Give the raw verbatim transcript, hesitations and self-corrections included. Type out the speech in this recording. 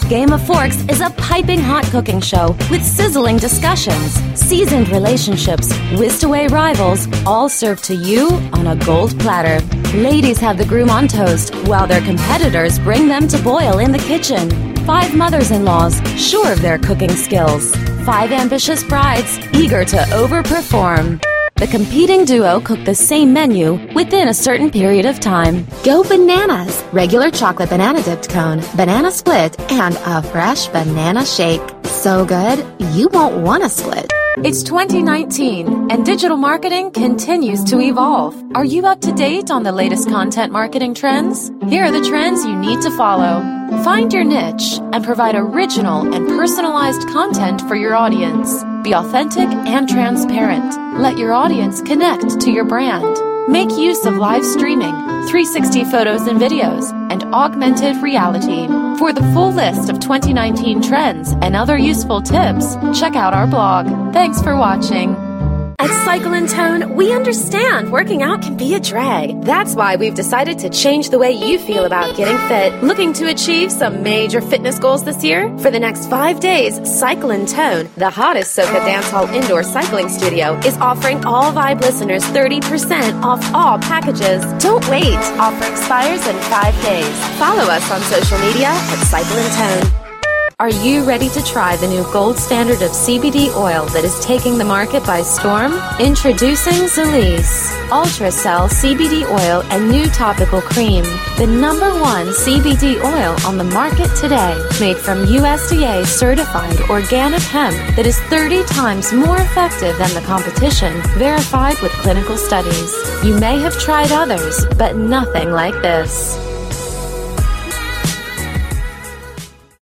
Game of Forks is a piping hot cooking show with sizzling discussions, seasoned relationships, whisked-away rivals, all served to you on a gold platter. Ladies have the groom on toast, while their competitors bring them to boil in the kitchen. Five mothers-in-laws, sure of their cooking skills. Five ambitious brides, eager to overperform. The competing duo cook the same menu within a certain period of time. Go bananas! Regular chocolate banana dipped cone, banana split, and a fresh banana shake. So good, you won't want to split. It's twenty nineteen, and digital marketing continues to evolve. Are you up to date on the latest content marketing trends? Here are the trends you need to follow. Find your niche and provide original and personalized content for your audience. Be authentic and transparent. Let your audience connect to your brand. Make use of live streaming, three sixty photos and videos, and augmented reality. For the full list of twenty nineteen trends and other useful tips, check out our blog. Thanks for watching. At Cycle and Tone, we understand working out can be a drag. That's why we've decided to change the way you feel about getting fit. Looking to achieve some major fitness goals this year? For the next five days, Cycle and Tone, the hottest Soca Dancehall indoor cycling studio, is offering all Vibe listeners thirty percent off all packages. Don't wait. Offer expires in five days. Follow us on social media at Cycle and Tone. Are you ready to try the new gold standard of C B D oil that is taking the market by storm? Introducing Zalise Ultracell C B D oil and new topical cream, the number one C B D oil on the market today, made from U S D A certified organic hemp that is thirty times more effective than the competition, verified with clinical studies. You may have tried others, but nothing like this.